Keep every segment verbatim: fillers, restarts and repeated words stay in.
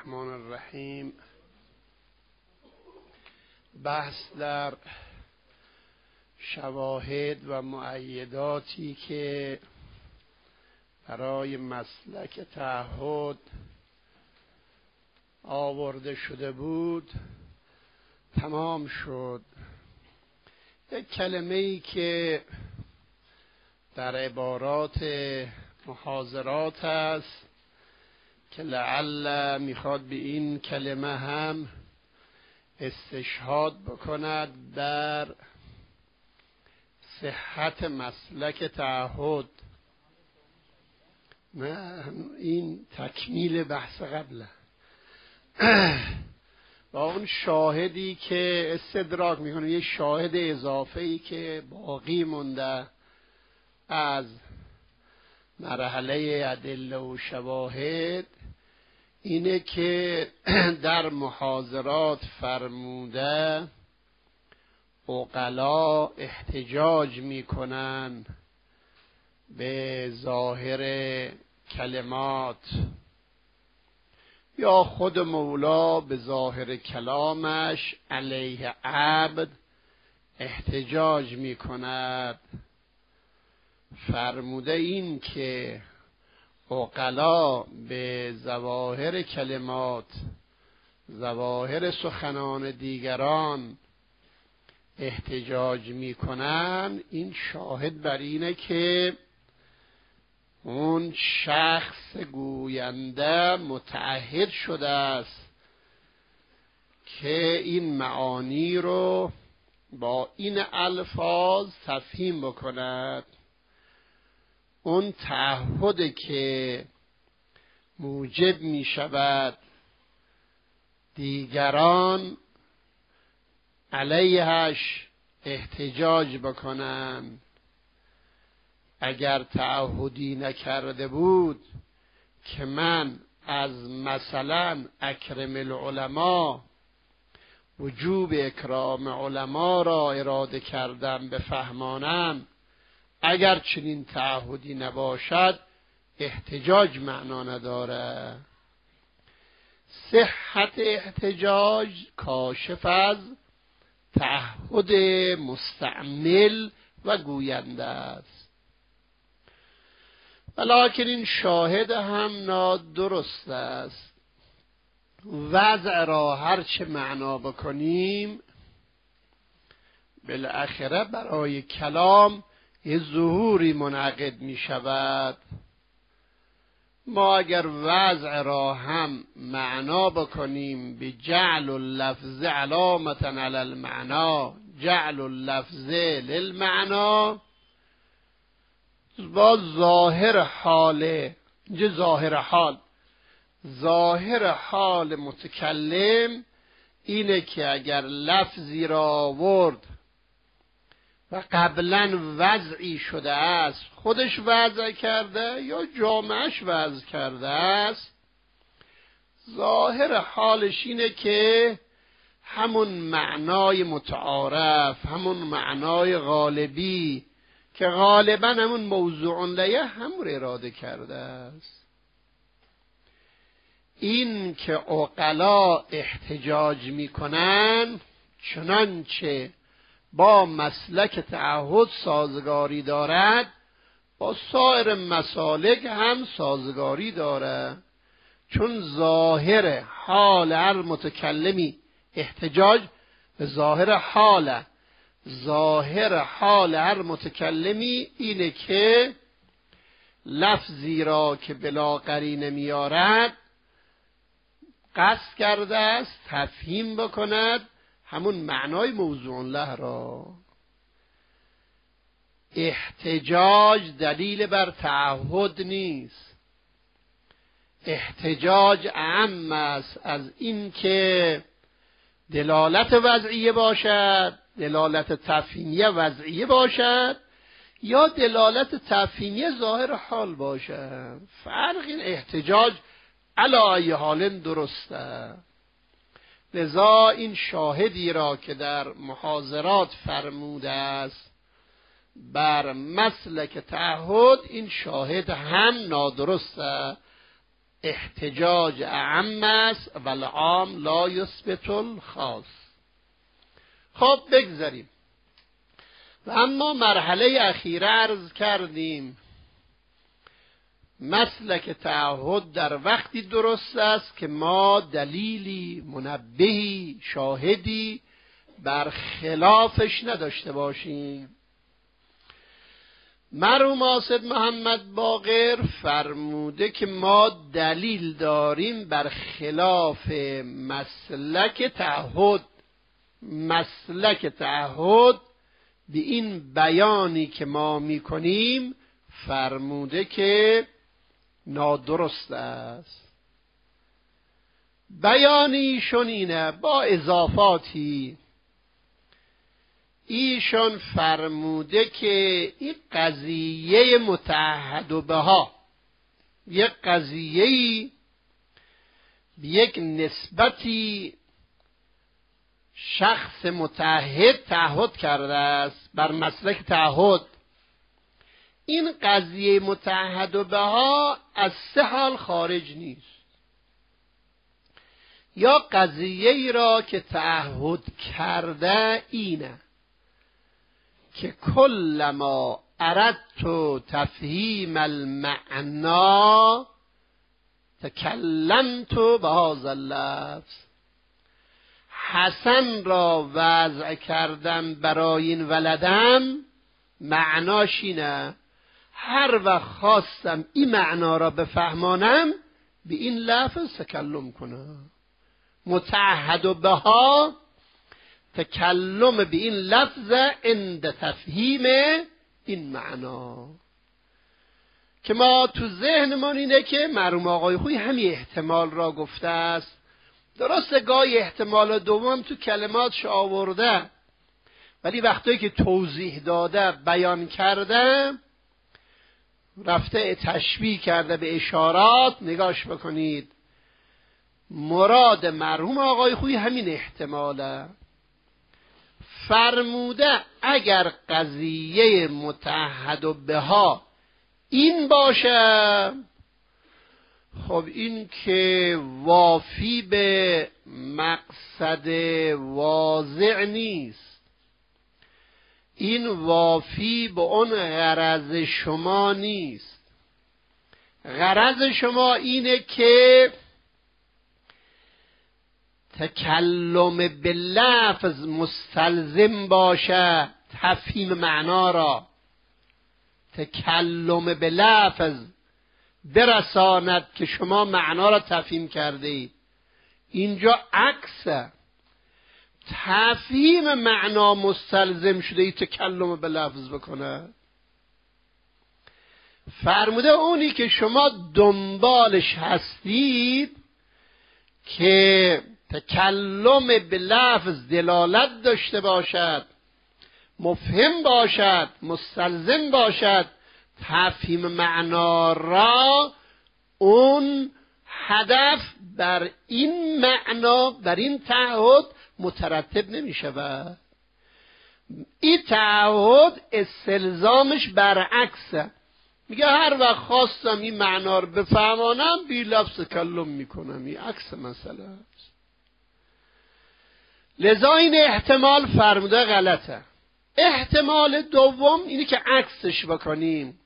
الرحمن الرحیم. بحث در شواهد و مؤیداتی که برای مسلک تعهد آورده شده بود تمام شد. یک کلمه‌ای که در عبارات محاضرات است که لعل میخواد به این کلمه هم استشهاد بکند در صحت مسلک تعهد. نه، این تکمیل بحث قبله. با اون شاهدی که استدراک میکنه، یه شاهد اضافه‌ای که باقی مونده از مرحله ادله و شواهد، اینه که در محاضرات فرموده عقلا احتجاج میکنن به ظاهر کلمات، یا خود مولا به ظاهر کلامش علیه عبد احتجاج میکند. فرموده این که عقلا به ظواهر کلمات، ظواهر سخنان دیگران احتجاج میکنن، این شاهد بر اینه که اون شخص گوینده متعهد شده است که این معانی رو با این الفاظ تفهیم بکند. اون تعهد که موجب می شود دیگران علیهش احتجاج بکنن. اگر تعهدی نکرده بود که من از مثلا اکرم العلماء، وجوب اکرام علما را اراده کردم بفهمانم، اگر چنین تعهدی نباشد احتجاج معنا نداره. صحت احتجاج کاشف از تعهد مستعمل و گوینده است. ولیکن این شاهد هم نادرست است. وضع را هرچه معنا بکنیم بالاخره برای کلام یه ظهوری منعقد می شود. ما اگر وضع را هم معنا بکنیم به جعل اللفظ علامتا علی المعنا، جعل اللفظ للمعنا، با ظاهر حال، اینجا ظاهر حال ظاهر حال متکلم اینه که اگر لفظی را آورد و قبلا وضعی شده است، خودش وضع کرده یا جامعش وضع کرده است، ظاهر حالش اینه که همون معنای متعارف، همون معنای غالبی که غالبا همون موضوع لیه همون اراده کرده است. این که عقلا احتجاج میکنن چنانچه با مسلک تعهد سازگاری دارد، با سایر مسالک هم سازگاری دارد، چون ظاهر حال هر متکلمی احتجاج به ظاهر حال ظاهر حال هر متکلمی اینه که لفظی را که بلا قرینه میارد قصد کرده است تفهیم بکند همون معنای موضوع له را. احتجاج دلیل بر تعهد نیست. احتجاج اعم است از این که دلالت وضعیه باشد، دلالت تفهیمیه وضعیه باشد، یا دلالت تفهیمیه ظاهر حال باشد. فرق این احتجاج علی ای حال درسته. لذا این شاهدی را که در محاضرات فرموده است بر مسلک تعهد، این شاهد هم نادرسته. احتجاج اعم است و العام لا یثبت الخاص. خب بگذاریم. و اما مرحله اخیره عرض کردیم مسلک تعهد در وقتی درست است که ما دلیلی، منبهی، شاهدی بر خلافش نداشته باشیم. مرحوم آصد محمد باقر فرموده که ما دلیل داریم بر خلاف مسلک تعهد. مسلک تعهد به این بیانی که ما میکنیم فرموده که نادرست است. بیانی ایشون اینه با اضافاتی. ایشون فرموده که این قضیه متعهد بها یک قضیه‌ای به یک نسبتی شخص متعهد تعهد کرده است بر مسلک تعهد. این قضیه متعهد بها از سه حال خارج نیست. یا قضیه ای را که تعهد کرده اینه که کلما اردت تفهیم المعنا تکلمت بهذا اللفظ. حسن را وضع کردم برای این ولدم، معناش اینه هر وقت خواستم این معنا را بفهمانم به این لفظ تکلم کنم. متعهد بها تکلم به این لفظ عند تفهیم این معنا. که ما تو ذهنمان اینه که مرحوم آقای خویی همین احتمال را گفته است. درسته گاهی احتمال دوم تو کلماتش آورده، ولی وقتی که توضیح داده بیان کرده رفته تشبیه کرده به اشارات. نگاش بکنید مراد مرحوم آقای خویی همین احتماله. فرموده اگر قضیه متعهد بها این باشه، خب این که وافی به مقصد واضع نیست، این وافی به اون غرض شما نیست. غرض شما اینه که تکلم به لفظ مستلزم باشه تفهیم معنا را. تکلم به لفظ برساند که شما معنا را تفهیم کرده اید. اینجا عکسه. تفهیم معنا مستلزم شده ای تکلم به لفظ بکنه. فرموده اونی که شما دنبالش هستید که تکلم به لفظ دلالت داشته باشد، مفهم باشد، مستلزم باشد تفهیم معنا را، اون هدف بر این معنا، بر این تعهد مترتب نمی شود. این تعهد استلزامش برعکسه. میگه هر وقت خواستم این معنا رو بفهمانم بی لفظ تکلم میکنم. این عکس مسئله است. لذا این احتمال فرموده غلطه. احتمال دوم اینه که عکسش بکنیم.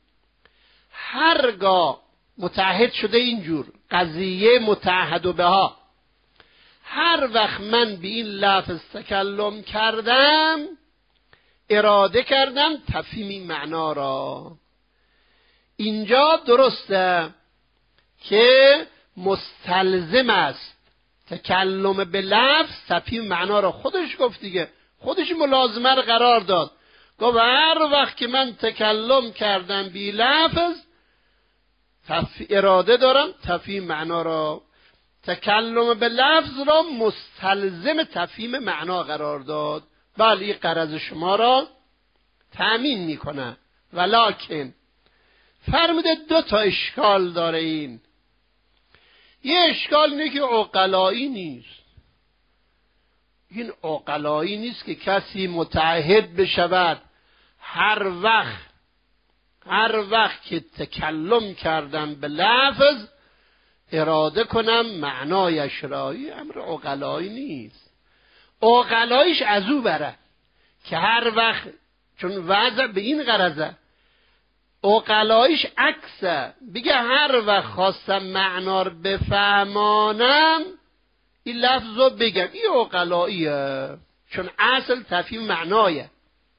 هرگاه متعهد شده اینجور قضیه متعهد بها، هر وقت من به این لفظ تکلم کردم اراده کردم تفهیم این معنا را. اینجا درسته که مستلزم است تکلم به لفظ تفهیم معنا را. خودش گفت دیگه، خودش ملازمه را قرار داد. گفت هر وقت که من تکلم کردم بی لفظ تف... اراده دارم تفهیم معنا را. تکلم به لفظ را مستلزم تفهیم معنا قرار داد. بله این غرض شما را تأمین میکنه. ولکن فرموده دو تا اشکال داره. این یه اشکال اینه که عقلایی نیست. این عقلایی نیست که کسی متعهد بشود هر وقت هر وقت که تکلم کردم به لفظ اراده کنم معنایش را. این امر عقلایی نیست. عقلایش از او بره که هر وقت، چون وضع به این غرضه، عقلایش عکسه، بگه هر وقت خواستم معنا رو بفهمانم این لفظ رو بگم. این عقلاییه، چون اصل تفهیم معنایه.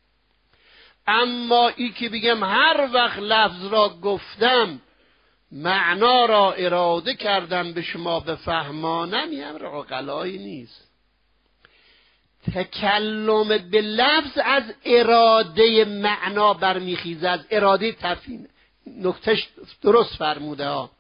اما ای که بگم هر وقت لفظ را گفتم معنا را اراده کردم به شما بفهمانم، این امر عقلایی نیست. تکلم به لفظ از اراده معنا برمیخیزه، از اراده تفهیم. نکتهش درست فرموده ها.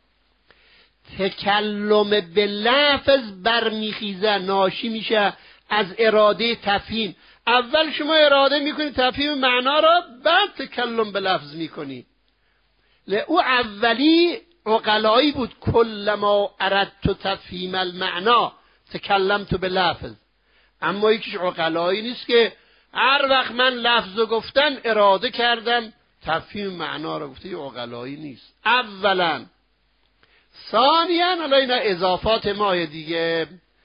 تکلم به لفظ برمیخیزه، ناشی میشه از اراده تفهیم. اول شما اراده میکنید تفهیم معنا را، بعد تکلم به لفظ میکنید. او اولی عقلایی بود. کلما اردت تفهیم المعنا تکلمت به لفظ. اما یکیش عقلایی نیست که هر وقت من لفظ گفتم اراده کردم تفهیم معنا را گفته. عقلایی نیست اولا. ثانیاً، حالا اینا اضافات ماه دیگه،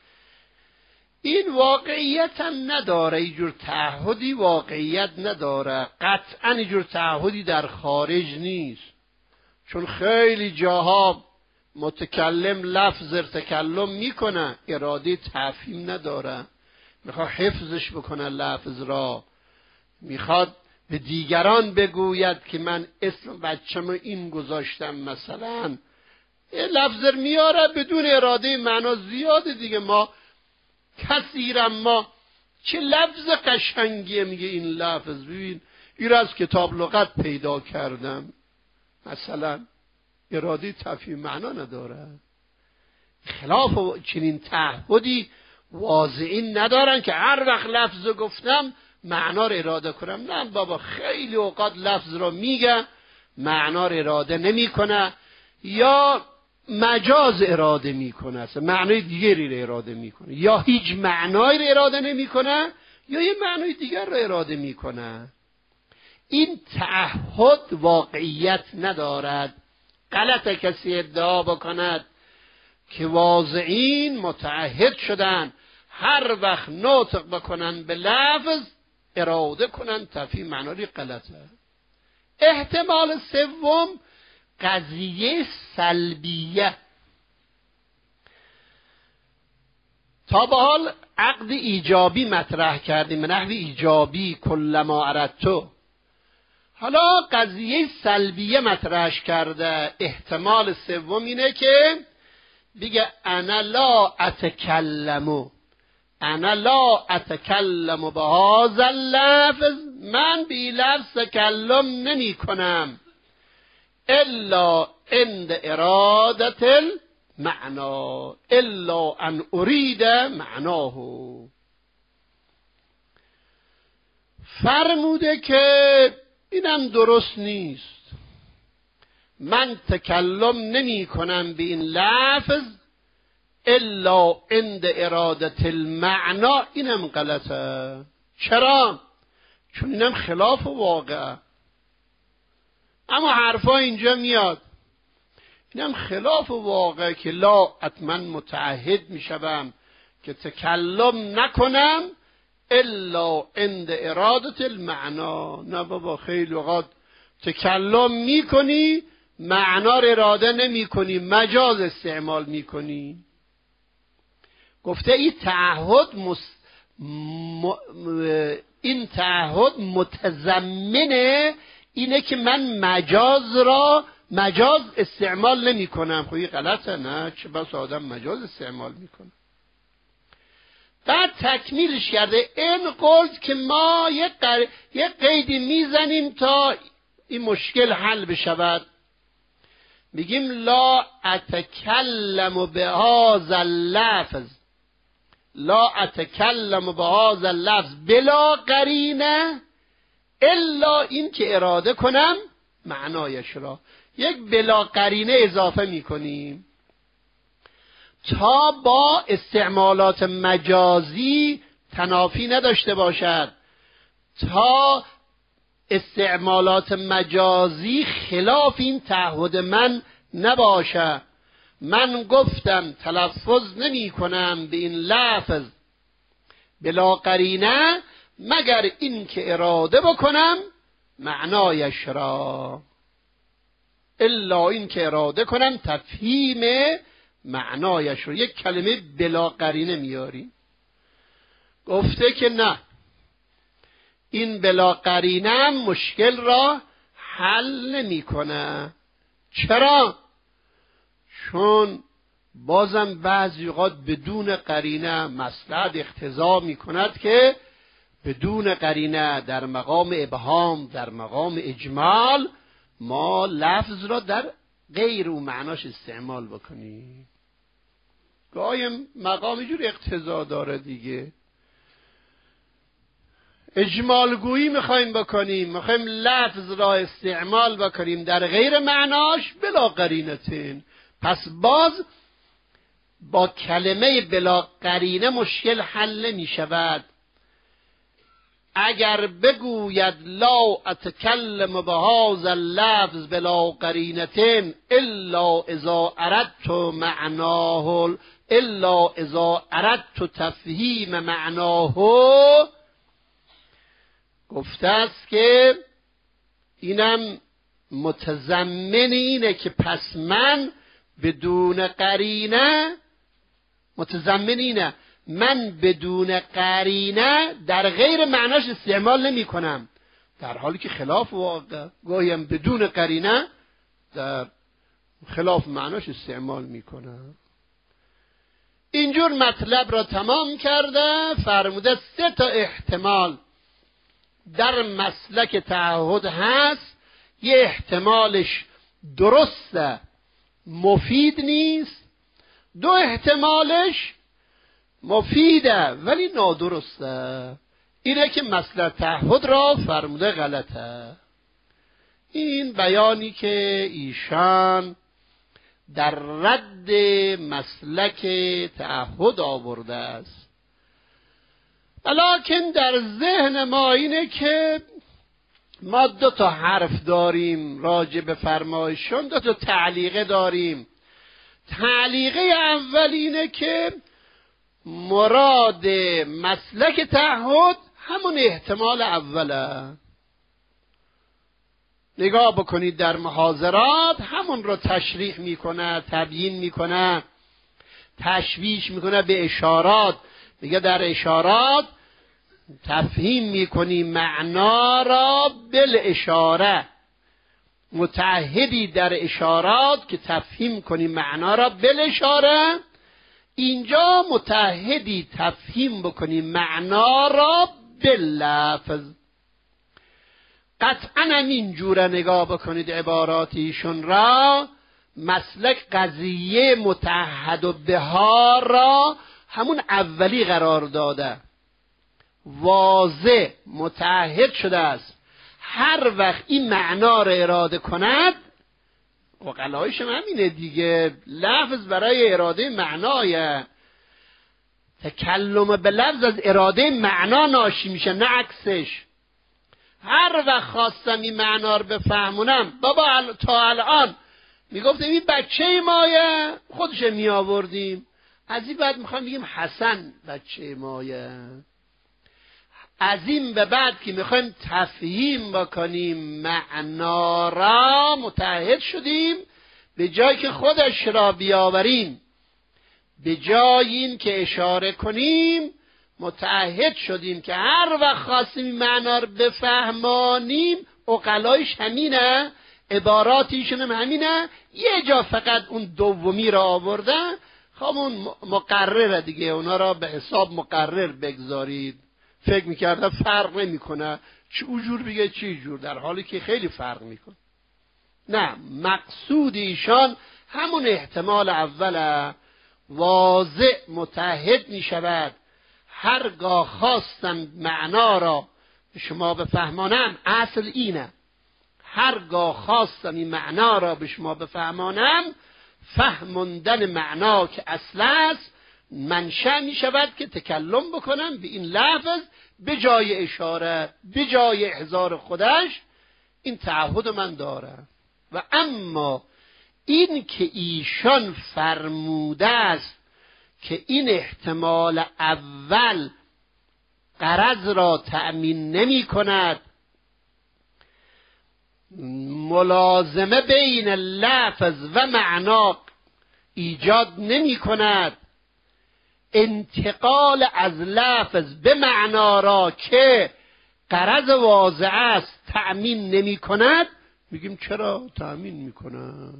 این واقعیت هم نداره، اینجور تعهدی واقعیت نداره. قطعاً اینجور تعهدی در خارج نیست، چون خیلی جاها متکلم لفظ تکلم میکنه، اراده تفهیم نداره، میخواد حفظش بکنه لفظ را، میخواد به دیگران بگوید که من اسم بچه‌مو این گذاشتم مثلا. این لفظ میاره بدون اراده معنا. زیاده دیگه، ما کثیرا ما چه لفظ قشنگیه میگه این لفظ، ببین این از کتاب لغت پیدا کردم مثلا. اراده تفهیم معنا نداره. خلاف چنین تعهدی واضعین ندارن که هر وقت لفظ گفتم معنا رو اراده کنم. نه بابا، خیلی اوقات لفظ رو میگه معنا رو اراده نمیکنه، یا مجاز اراده میکنه، اصلا معنای دیگری رو اراده میکنه، یا هیچ معنایی رو اراده نمیکنه، یا یه معنای دیگر رو اراده میکنه. این تعهد واقعیت ندارد. غلطه کسی ادعا بکند که واضعین متعهد شدن هر وقت نطق بکنن به لفظ اراده کنن تفهیم معنایی. غلطه. احتمال سوم، قضیه سلبیه. تا به حال عقد ایجابی مطرح کردیم، به نحو ایجابی کلما اردتو. حالا قضیه سلبیه مطرح کرده. احتمال سوم اینه که بگه انا لا اتکلمو، انا لا اتکلم به هذا اللفظ، من بی لفظ تکلم نمی کنم الا عند ارادت المعنا، الا ان ارید معناه. فرموده که اینم درست نیست، من تکلم نمی کنم به این لفظ الا عند ارادت المعنا. اینم غلطه. چرا؟ چون اینم خلاف واقعه. اما حرفا اینجا میاد اینم خلاف واقعه که لا حتما متعهد میشم که تکلم نکنم الا عند ارادت المعنا. نه بابا، خیلی وقت تکلم میکنی معنا رو اراده نمی کنی، مجاز استعمال میکنی. گفته این تعهد مس... م... این تعهد متضمنه اینه که من مجاز را مجاز استعمال نمی کنم. خب این غلطه. نه، چه بس آدم مجاز استعمال میکنه. بعد تکمیلش کرده این قلت که ما یک قر... یک قیدی میزنیم تا این مشکل حل بشود. میگیم لا اتکلم به هذا اللفظ، لا اتکلم به هذا اللفظ بلا قرینه الا این که اراده کنم معنایش را. یک بلا قرینه اضافه میکنیم تا با استعمالات مجازی تنافی نداشته باشد، تا استعمالات مجازی خلاف این تعهد من نباشه. من گفتم تلفظ نمی کنم به این لفظ بلا قرینه مگر این که اراده بکنم معنایش را، الا این که اراده کنم تفهیم معنایش رو. یک کلمه بلا قرینه میاریم. گفته که نه، این بلا قرینه مشکل را حل نمی کنه. چرا؟ چون بازم بعضی اوقات بدون قرینه مصلحت اقتضا می کند که بدون قرینه در مقام ابهام، در مقام اجمال، ما لفظ را در غیر او معناش استعمال بکنیم. گاهی مقام جور اقتضا داره دیگه. اجمال گویی میخوایم بکنیم، میخوایم لفظ را استعمال بکنیم در غیر معناش بلا قرینتین. پس باز با کلمه بلا قرینه مشکل حل نمی شود. اگر بگوید لا اتکلم بهذا اللفظ بلا قرینتین الا اذا اردت معناه الا اذا اردت تفهیم معناه، گفته است که اینم متضمن اینه که پس من بدون قرینه، متضمن اینه من بدون قرینه در غیر معناش استعمال نمی کنم، در حالی که خلاف واقع. گاهی هم بدون قرینه در خلاف معناش استعمال می کنم. اینجور مطلب را تمام کرده، فرموده سه تا احتمال در مسلک تعهد هست. یه احتمالش درسته مفید نیست، دو احتمالش مفیده ولی نادرسته. اینه که مسلک تعهد را فرموده غلطه. این بیانی که ایشان در رد مسلک تعهد آورده است. لکن در ذهن ما اینه که ما دو تا حرف داریم راجع به فرمایشون، دو تا تعلیقه داریم. تعلیقه اول اینه که مراد مسلک تعهد همون احتمال اوله. نگاه بکنید در محاضرات همون رو تشریح میکنه، تبیین میکنه، تشویش میکنه به اشارات. میگه در اشارات تفهیم میکنی معنا را بل اشاره، متعهدی در اشارات که تفهیم کنی معنا را بل اشاره. اینجا متعهدی تفهیم بکنی معنا را بل لفظ. قطعا اینجوره نگاه بکنید عباراتیشون را. مسلک قضیه متعهد و بها را همون اولی قرار داده، واضح متعهد شده است. هر وقت این معنا را اراده کند، وقلایش همینه دیگه، لفظ برای اراده معنای، تکلم به لفظ از اراده معنا ناشی میشه نه عکسش. هر وقت خواستم این معنا رو بفهمونم، بابا تا الان میگفتیم این بچه مایه، خودش می آوردیم. از این بعد میخوام بگیم حسن بچه مایه. از این به بعد که میخوایم تفهیم بکنیم معنا را، متعهد شدیم به جای که خودش را بیاوریم، به جای این که اشاره کنیم متعهد شدیم که هر وقت خواستیم این معنا رو بفهمانیم. عقلایش همینه، عباراتیشون هم همینه. یه جا فقط اون دومی را آوردن، خب اون مقرره دیگه، اونا را به حساب مقرر بگذارید. فکر میکردن فرق نمیکنه چه جور بگه چه جور، در حالی که خیلی فرق میکنه. نه، مقصود ایشان همون احتمال اوله، واضح متعهد میشود. هرگاه خواستم معنا را به شما بفهمانم، اصل اینه، هرگاه خواستم این معنا را به شما بفهمانم، فهموندن معنا که اصل است منشأ می شود که تکلم بکنم به این لفظ به جای اشاره، به جای احضار خودش. این تعهد من داره. و اما این که ایشان فرموده است که این احتمال اول غرض را تأمین نمی کند، ملازمه بین لفظ و معنا ایجاد نمی کند، انتقال از لفظ به معنا را که غرض واضح است تأمین نمی کند، میگیم چرا تأمین می کند؟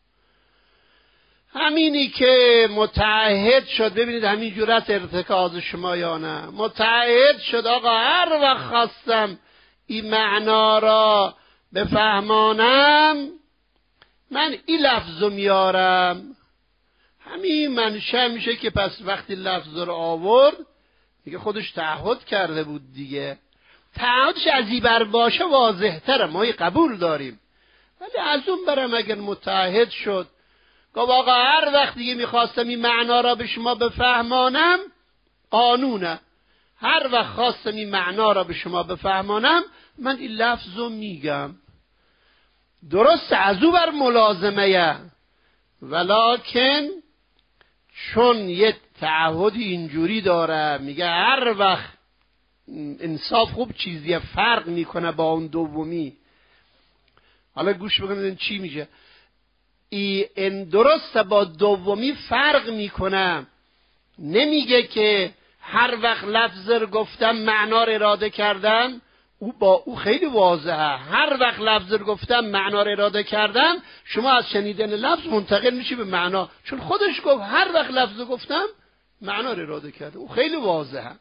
همینی که متعهد شد، ببینید همین جورت ارتکاز شما یا نه، متعهد شد آقا هر وقت خواستم این معنا را بفهمانم من این لفظو میارم. همین منشه میشه که پس وقتی لفظ رو آورد دیگه خودش تعهد کرده بود دیگه. تعهدش از این بر باشه واضح تره، ما قبول داریم، ولی از اون برم اگر متعهد شد گفت آقا هر وقت دیگه میخواستم این معنا را به شما بفهمانم، قانونه هر وقت خواستم این معنا را به شما بفهمانم من این لفظ رو میگم. درست از او بر ملازمه، ولکن چون یه تعهدی اینجوری داره میگه هر وقت انصاف خوب چیزی فرق میکنه با اون دومی. حالا گوش بکنید چی میشه. این درست با دومی فرق میکنه، نمیگه که هر وقت لفظ رو گفتم معنا رو اراده کردم، او با او خیلی واضحه. هر وقت لفظ رو گفتم معنا رو اراده کردم، شما از شنیدن لفظ منتقل میشی به معنا، چون خودش گفت هر وقت لفظ رو گفتم معنا رو اراده کردم، او خیلی واضحه.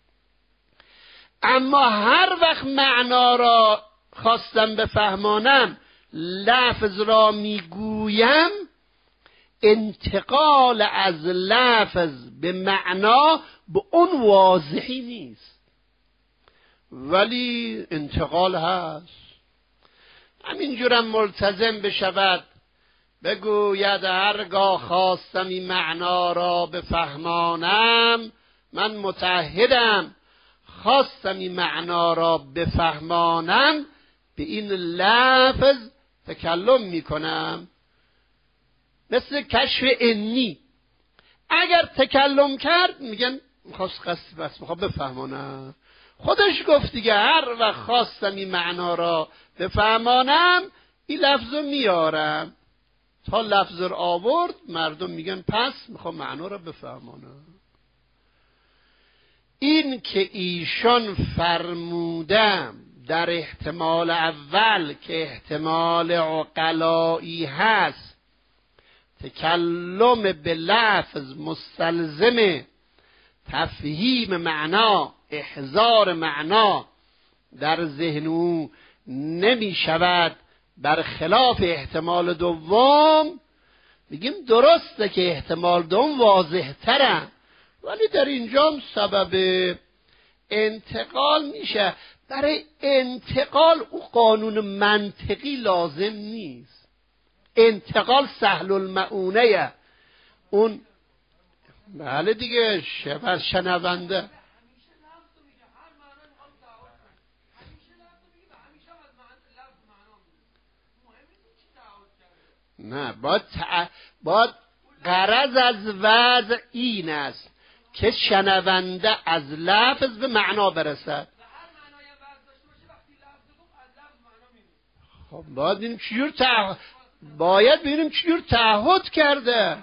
اما هر وقت معنا را خواستم بفهمانم لفظ را میگویم، انتقال از لفظ به معنا به اون واضحی نیست، ولی انتقال هست. همینجورم ملتزم بشود بگوید هرگاه خواستم این معنا را بفهمانم من متعهدم خواستم این معنا را بفهمانم به این لفظ تکلم میکنم. مثل کشف انی، اگر تکلم کرد میگن خواست قصد بس میخواد بفهمانم، خودش گفت دیگه هر وقت خواستم این معنا را بفهمانم این لفظ رو میارم. تا لفظ رو آورد مردم میگن پس میخوام معنا را بفهمانم. این که ایشان فرمودم در احتمال اول که احتمال عقلایی هست، تکلم به لفظ مستلزم تفهیم معنا، احضار معنا در ذهن او نمی شود، برخلاف احتمال دوم. میگیم درسته که احتمال دوم واضح تره، ولی در اینجا هم سبب انتقال میشه. برای انتقال او قانون منطقی لازم نیست، انتقال سهل المعونه. اون بله دیگه شبر شنونده نه، باید تع... باید غرض از وضع این است که شنونده از لفظ به معنا برسد. خب باید ببینیم چجور تعهد باید ببینیم چجور تعهد کرده.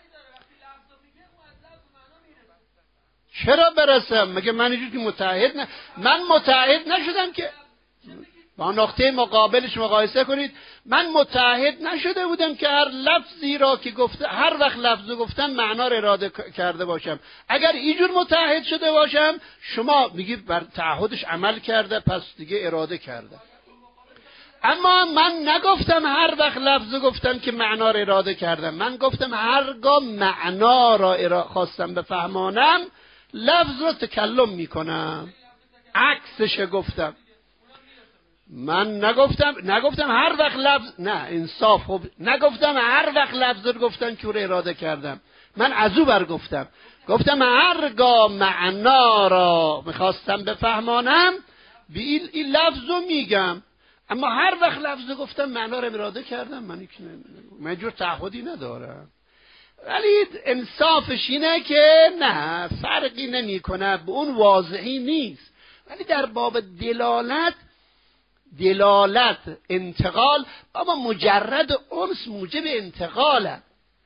چرا برسم؟ مگه من اینجور که متعهد نه، من متعهد نشدم که با نقطه مقابلش مقایسه کنید. من متعهد نشده بودم که هر لفظی را که گفته هر وقت لفظو گفتم معنا را اراده کرده باشم. اگر اینجور متعهد شده باشم شما میگید بر تعهدش عمل کرده پس دیگه اراده کرده. اما من نگفتم هر وقت لفظو گفتم که معنا را اراده کردم، من گفتم هرگاه معنا را خواستم بفهمانم لفظ را تکلم میکنم. عکسش گفتم. من نگفتم نگفتم هر وقت لفظ، نه انصاف خوب، نگفتم هر وقت لفظ رو گفتم که رو اراده کردم. من از او بر گفتم گفتم هرگاه معنا را میخواستم بفهمانم به این, این لفظ رو میگم. اما هر وقت لفظ گفتم معنا رو اراده کردم، من من جور تعهدی ندارم. ولی انصافش اینه که نه، فرقی نمی کنه، به اون واضحی نیست. ولی در باب دلالت، دلالت انتقال، بابا مجرد انس موجب انتقاله.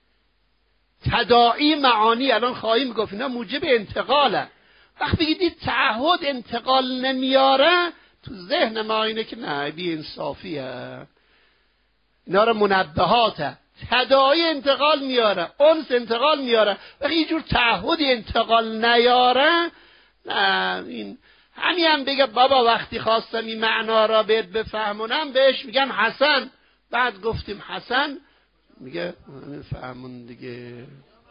تداعی معانی الان خواهیم گفت اینا موجب انتقاله. وقتی بگید تعهد انتقال نمیاره، تو ذهن ما اینه که نه، بی انصافیه. اینا رو منبهاته. تداعی انتقال میاره، انس انتقال میاره، وقتی یه جور تعهدی انتقال نیاره، نه، این همین هم بگه بابا وقتی خواستم این معنا را بهت بفهمونم بهش میگم حسن، بعد گفتیم حسن میگه فهمون دیگه.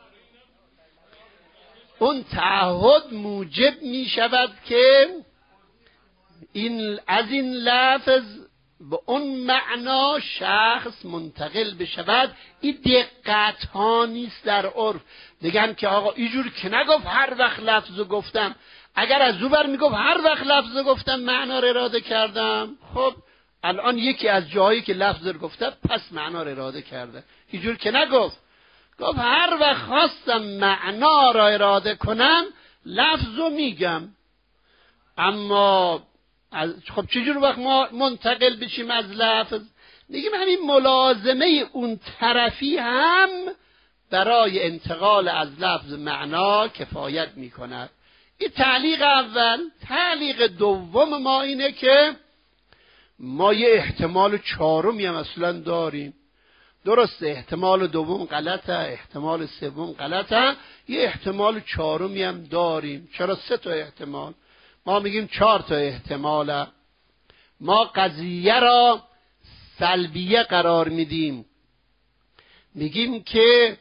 اون تعهد موجب میشود که این از این لفظ به اون معنا شخص منتقل بشود. این دقت ها نیست در عرف. بگم که آقا اینجور که نگفت هر وقت لفظو گفتم، اگر از او بر میگفت هر وقت لفظو گفتم معنا رو اراده کردم، خب الان یکی از جایی که لفظ رو گفته پس معنا رو اراده کرده. اینجور که نگفت، گفت هر وقت خواستم معنا را اراده کنم لفظو میگم. اما از خب چجور وقت ما منتقل بشیم از لفظ؟ میگیم همین ملازمه اون طرفی هم برای انتقال از لفظ معنا کفایت میکند. این تعلیق اول. تعلیق دوم ما اینه که ما یه احتمال چهارمی هم اصلا داریم. درسته احتمال دوم غلطه، احتمال سوم غلطه، یه احتمال چهارمی هم داریم. چرا سه تا احتمال؟ ما میگیم چهار تا احتماله. ما قضیه را سلبیه قرار میدیم، میگیم که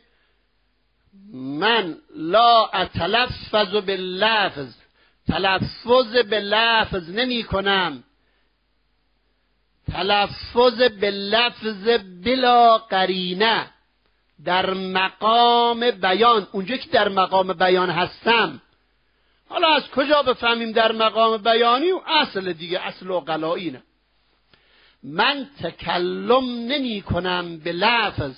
من لا اتلفظ باللفظ، تلفظ به لفظ نمی کنم، تلفظ به لفظ بلا قرینه در مقام بیان. اونجا که در مقام بیان هستم، حالا از کجا بفهمیم در مقام بیانی؟ و اصل دیگه، اصل عقلایی نه. من تکلم نمی کنم به لفظ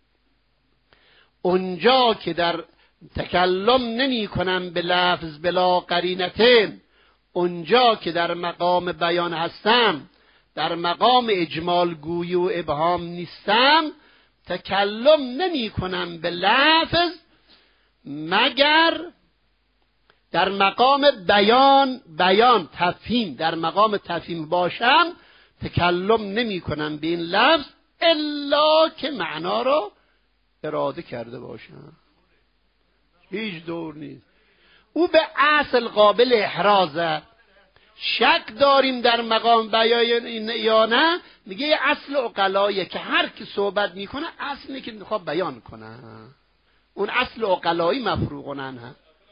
اونجا که در تکلم نمی کنم به لفظ بلا قرینتین، اونجا که در مقام بیان هستم، در مقام اجمال گویی و ابهام نیستم، تکلم نمی کنم به لفظ مگر در مقام بیان، بیان تفهیم، در مقام تفهیم باشم تکلم نمی کنم به این لفظ الا که معنا را اراده کرده باشم. هیچ دور نیست. او به اصل قابل احرازه. شک داریم در مقام بیان یا نه؟ میگه یه اصل عقلاییه که هر کی صحبت میکنه اصلی که میخواد بیان کنه، اون اصل عقلایی مفروغ عنه.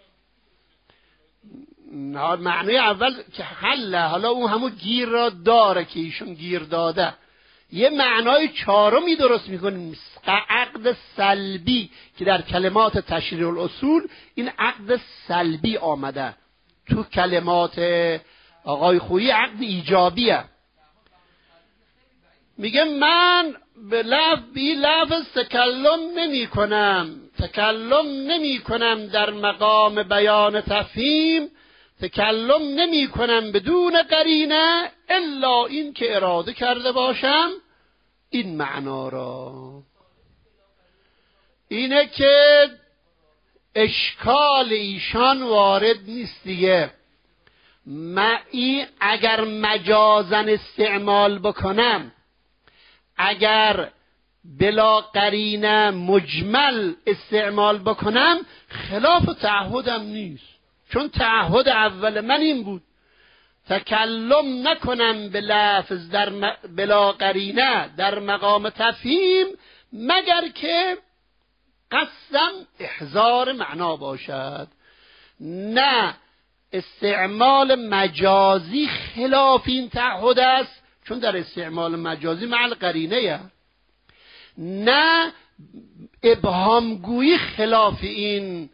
معنی اول که حل، حالا اون همون گیر را داره که ایشون گیر داده. یه معنای چهارمی درست میکنه، عقد سلبی که در کلمات تشریح الاصول این عقد سلبی آمده، تو کلمات آقای خویی عقد ایجابیه. میگه من به لفظ بی لفظ تکلم نمی کنم، تکلم نمی کنم در مقام بیان تفهیم، تکلم نمی کنم بدون قرینه الا این که اراده کرده باشم این معنا را. اینه که اشکال ایشان وارد نیست دیگه. معی اگر مجازن استعمال بکنم، اگر بلا قرینه مجمل استعمال بکنم، خلاف تعهدم نیست. چون تعهد اول من این بود تکلم نکنم به لفظ در م... بلا قرینه در مقام تفهیم مگر که قصدم احضار معنا باشد. نه، استعمال مجازی خلاف این تعهد است، چون در استعمال مجازی مع القرینه. نه، ابهامگویی خلاف این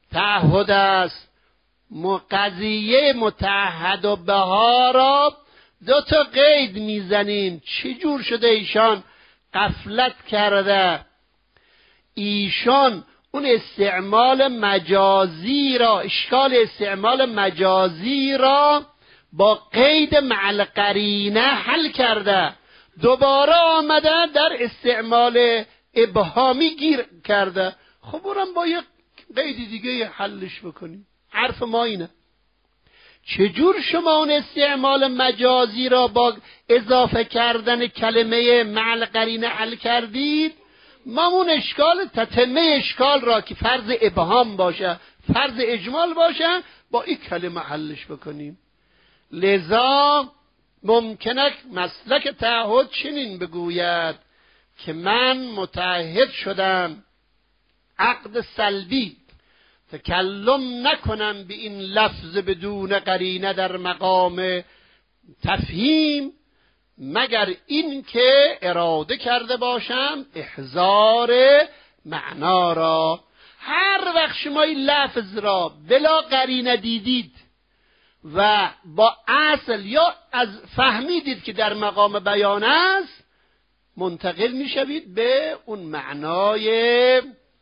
تعهد است. قضیه متعهد و بها را دو تا قید میزنیم. چه جور شده ایشان غفلت کرده؟ ایشان اون استعمال مجازی را، اشکال استعمال مجازی را با قید مع القرینه حل کرده، دوباره آمده در استعمال ابهامی گیر کرده. خب برم با یک قید دیگه حلش بکنیم. حرف ما اینه. چجور شما اون استعمال مجازی را با اضافه کردن کلمه مع القرینه حل کردید؟ ما اون اشکال، تتمه اشکال را که فرض ابهام باشه، فرض اجمال باشه، با این کلمه حلش بکنیم. لذا ممکنه مسلک تعهد چنین بگوید که من متعهد شدم عقد سلبی تکلم نکنم به این لفظ بدون قرینه در مقام تفهیم، مگر این که اراده کرده باشم احضار معنا را. هر وقت شما این لفظ را بلا قرینه دیدید و با اصل یا از فهمیدید که در مقام بیان است، منتقل میشوید به اون معنای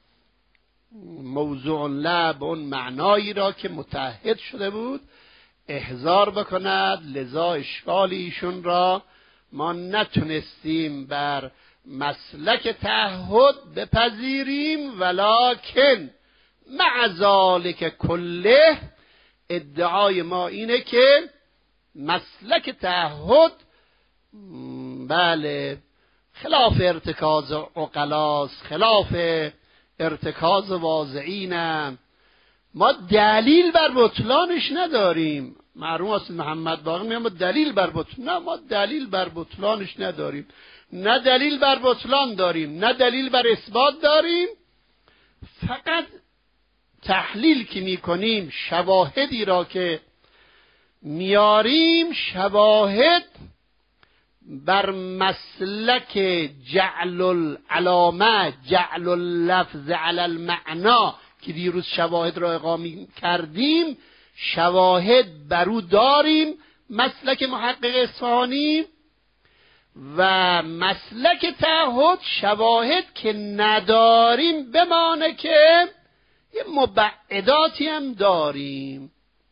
موضوع لب، اون معنایی را که متعهد شده بود احضار بکند. لذا اشکال ایشون را ما نتونستیم بر مسلک تعهد بپذیریم، ولکن مع ذالک کله ادعای ما اینه که مسلک تعهد بله خلاف ارتکاز عقلاست، خلاف ارتکاز واضعینه. ما دلیل بر بطلانش نداریم. مرحوم است محمد باقر میگه ما دلیل بر بطلان، نه ما دلیل بر بطلانش نداریم. نه دلیل بر بطلان داریم، نه دلیل بر اثبات داریم. فقط تحلیل که میکنیم، شواهدی را که میاریم، شواهد بر مسلک جعل العلامه، جعل اللفظ علی المعنا که دیروز شواهد را اقامه کردیم، شواهد برو داریم مسلک محقق اصفهانی، و مسلک تعهد شواهد که نداریم، بمانه که یه مبعداتی هم داریم.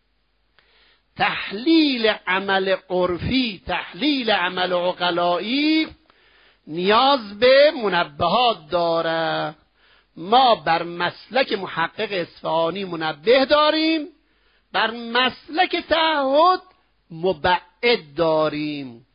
تحلیل عمل عرفی، تحلیل عمل عقلایی نیاز به منبهات داره. ما بر مسلک محقق اصفهانی منبه داریم، بر مسلک تعهد مبعد داریم.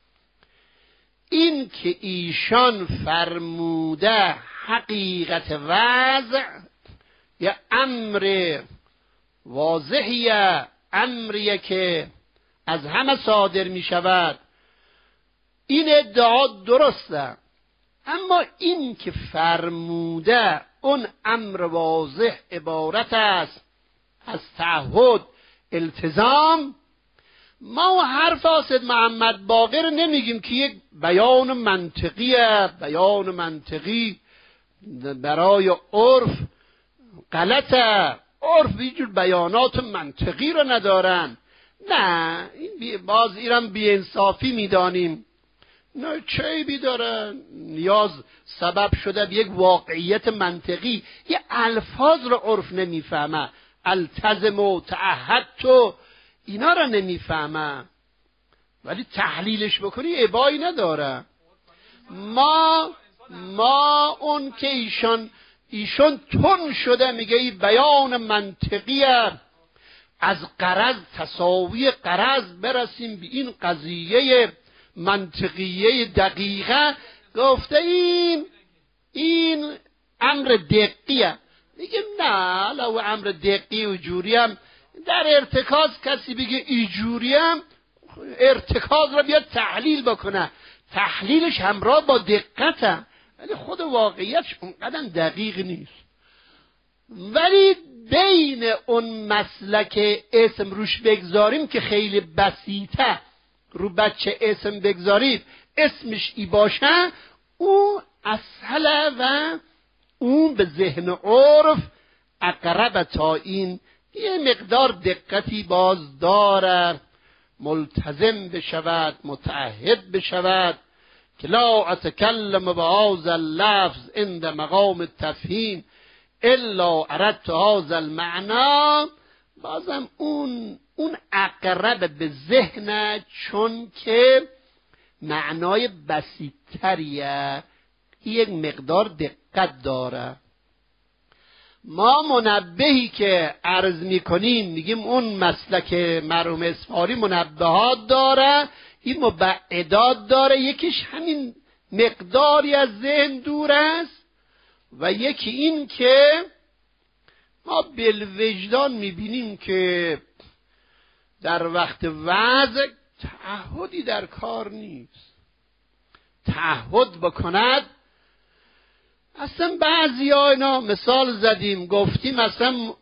این که ایشان فرموده حقیقت وضع یا امر واضحیه، امریه که از همه صادر می شود، این ادعا درسته. اما این که فرموده اون امر واضح عبارت است از تعهد التزام، ما حرف اسد محمد باقر نمیگیم که یک بیان منطقیه، بیان منطقی برای عرف غلطه، عرف اینجور بیانات منطقی رو ندارن. نه، این باز ایران بی‌انصافی میدانیم. نه چه بی داره، نیاز سبب شده به یک واقعیت منطقی. یه الفاظ رو عرف نمیفهمه، التزم و تعهد تو اینا رو نمیفهمه، ولی تحلیلش بکنی ابایی نداره. ما ما اون که ایشان ایشان تون شده میگه این بیان منطقیه، از غرض تساوی غرض برسیم به این قضیه منطقیه دقیقه. گفته این این امر دقیقه. میگه نه، لو امر دقیق و جوری هم در ارتکاز کسی بگه ایجوری هم ارتکاز را بیاد تحلیل بکنه، تحلیلش همراه با دقته، ولی خود واقعیتش اونقدر دقیق نیست. ولی بین اون مسلک اسم روش بگذاریم که خیلی بسیطه، رو بچه اسم بگذاریم اسمش ای باشه، اون اصله و اون به ذهن عرف اقرب تا این یه مقدار دقتی باز داره. ملتزم بشود، متعهد بشود که لا اتکلم بهذا اللفظ عند مقام التفهیم الا اردت هذا المعنی، بازم اون اون اقرب به ذهنه، چون که معنای بسیط‌تریه، یک مقدار دقت داره. ما منبهی که عرض میکنیم میگیم اون مسلک مرحوم اصفهانی منبهات داره، این مبعدات داره، یکیش همین مقداری از ذهن دور است و یکی این که ما بالوجدان میبینیم که در وقت وضع تعهدی در کار نیست. تعهد بکند، اصلا بعضی ها اینا مثال زدیم گفتیم اصلا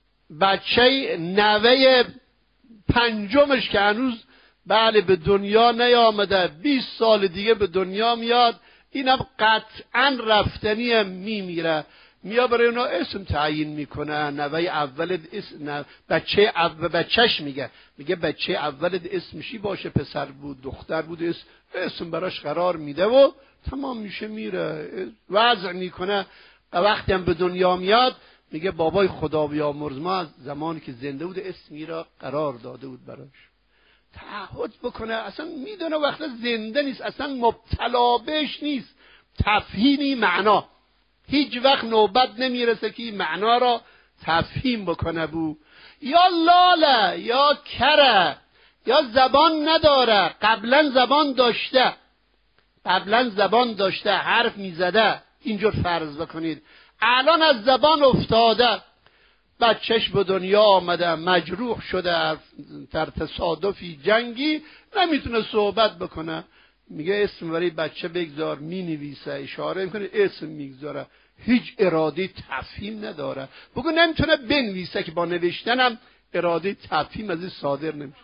بچه نوه پنجمش که هنوز بله به دنیا نیامده، بیست سال دیگه به دنیا میاد، اینم قطعا رفتنی میمیره، میاد برای اونا اسم تعیین میکنه. نوه اولت اسم نه، بچه اول بچهش میگه میگه بچه اولت اسمشی باشه، پسر بود دختر بود، اسم اسم براش قرار میده و تمام میشه، میره وضع میکنه. وقتی هم به دنیا میاد میگه بابای خدا بیامرز ما از زمانی که زنده بود اسمی را قرار داده بود براش. تعهد بکنه، اصلا میدونه وقتا زنده نیست، اصلا مبتلا بهش نیست. تفهیمی معنا هیچ وقت نوبت نمیرسه که این معنا را تفهیم بکنه. بو یا لاله یا کره یا زبان نداره، قبلا زبان داشته قبلا زبان داشته حرف میزده، اینجور فرض بکنید الان از زبان افتاده، بچهش به دنیا آمده مجروح شده در تصادفی جنگی، نمیتونه صحبت بکنه، میگه اسم برای بچه بگذار، مینویسه اشاره میکنه اسم میگذاره، هیچ اراده تفهیم نداره. بگو نمیتونه بنویسه که با نوشتنم اراده تفهیم از این صادر نمیشه.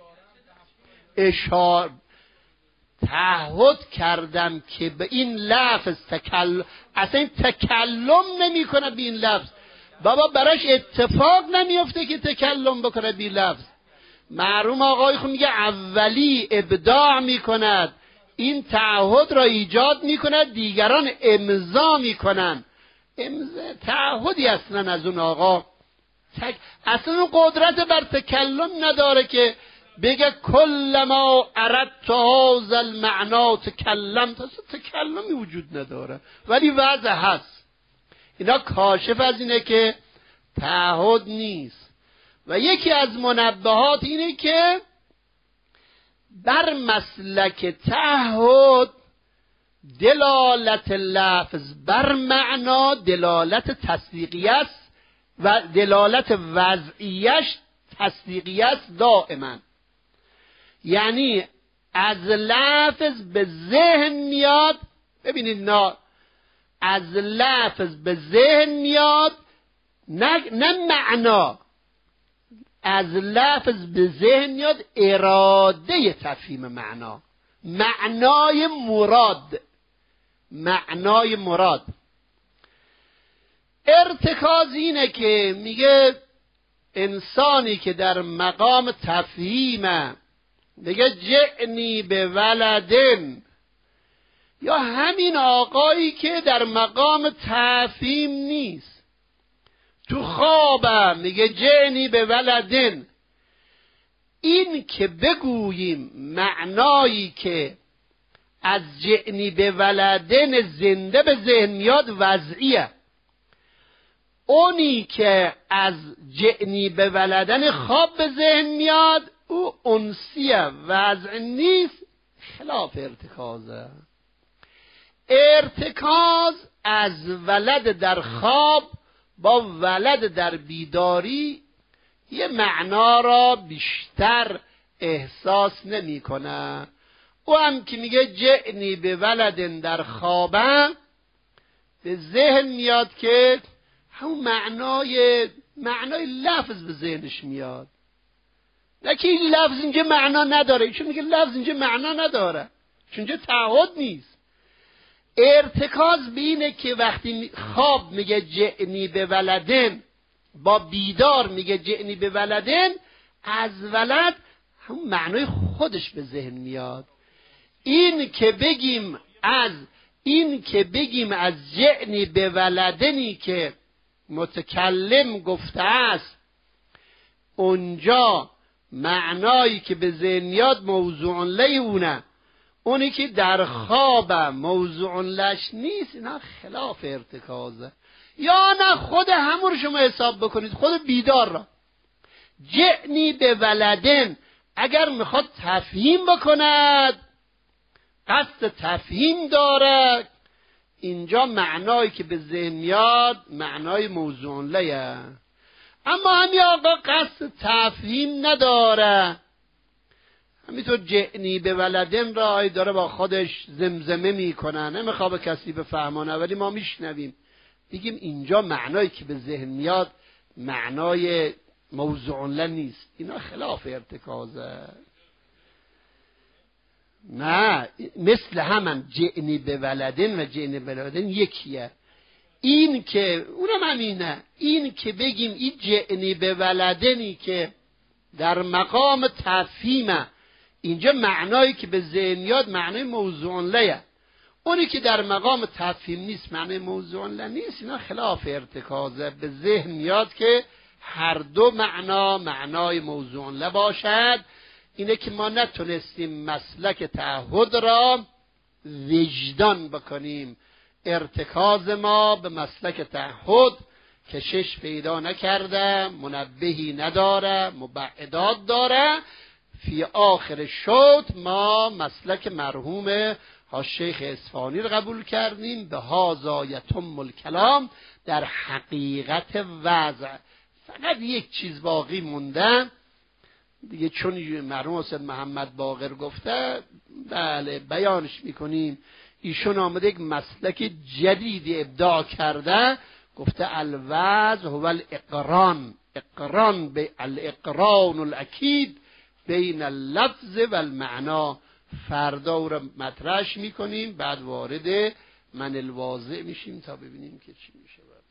اشاره تعهد کردم که به این لفظ تکلم، اصلا این تکلم نمی کنه به این لفظ، بابا براش اتفاق نمیفته که تکلم بکنه به این لفظ. مرحوم آقای خود میگه اولی ابداع میکند، این تعهد را ایجاد میکند، دیگران امضا میکنن. امضا تعهدی اصلا از اون آقا تک... اصلا اون قدرت بر تکلم نداره که بگه کل ما اردت هذا المعنا تکلمت، اصلا تکلمی وجود نداره ولی وضع هست. اینا کاشف از اینه که تعهد نیست. و یکی از منبهات اینه که بر مسلک تعهد دلالت لفظ بر معنا دلالت تصدیقی است و دلالت وضعیش تصدیقی است دائما. یعنی از لفظ به ذهن میاد، ببینید نه از لفظ به ذهن میاد، نه, نه معنا، از لفظ به ذهن میاد اراده تفهیم معنا، معنای مراد، معنای مراد. ارتکاز اینه که میگه انسانی که در مقام تفهیم میگه جعنی به ولدن، یا همین آقایی که در مقام تفهیم نیست، تو خوابم میگه جعنی به ولدن. این که بگوییم معنایی که از جعنی به ولدن زنده به ذهن میاد وضعیه، اونی که از جعنی به ولدن خواب به ذهن میاد او انسیه، وضع نیست، خلاف ارتکازه. ارتکاز از ولد در خواب با ولد در بیداری یه معنا را بیشتر احساس نمی کنه. او هم که میگه جعنی به ولدن در خوابم، به ذهن میاد که همون معنای معنای لفظ به ذهنش میاد، نه که این لفظ اینجا معنا نداره، چون میگه لفظ اینجا معنا نداره، چون اینجا تعهد نیست. ارتکاز به اینه که وقتی خواب میگه جعنی به ولدن با بیدار میگه جعنی به ولدن، از ولد همون معنای خودش به ذهن میاد. این که بگیم از این که بگیم از جعنی به ولدنی که متکلم گفته است، اونجا معنایی که به ذهن میاد موضوع لیونه، اونی که در خواب موضوع لش نیست. اینا خلاف ارتکازه. یا نه خود همون رو شما حساب بکنید، خود بیدار را. جعنی به ولدن اگر میخواد تفهیم بکند، قصد تفهیم داره، اینجا معنایی که به ذهن میاد معنای موضوع لیه. اما همین آقا قصد تفهیم نداره، همینطور جعنی به ولدن را داره با خودش زمزمه میکنه، نمیخواد به کسی بفهمانه، ولی ما میشنویم. بگیم اینجا معنایی که به ذهن میاد معنای موضوع له نیست. اینا خلاف ارتکازه. نه، مثل همان جعنی به ولدن و جعنی به ولدن یکیه. این که اونم همینه، این که بگیم این جعنی به ولدنی که در مقام تفهیمه، اینجا معنایی که به ذهن میاد معنای موضوع له، اونی که در مقام تفهیم نیست معنای موضوع له نیست. اینا خلاف ارتکازه. به ذهن میاد که هر دو معنا معنای موضوع له باشد. اینه که ما نتونستیم مسلک تعهد را وجدان بکنیم. ارتکاز ما به مسلک تعهد کشش پیدا نکرده، منبهی نداره، مبعدات داره. فی آخر شوط ما مسلک مرحوم ها شیخ اصفهانی رو قبول کردیم. به هذا یتم الکلام، در حقیقت وضع. فقط یک چیز باقی مونده دیگه، چون مرحوم حسین محمد باقر گفته بله بیانش میکنیم. ایشون آمده یک مسلک جدیدی ابداع کرده، گفته الوضع هو الاقران، اقران به الاقران الاکید بین اللفظ و المعنا. فردا او را مطرح میکنیم، بعد وارد من الواضع میشیم تا ببینیم که چی میشه.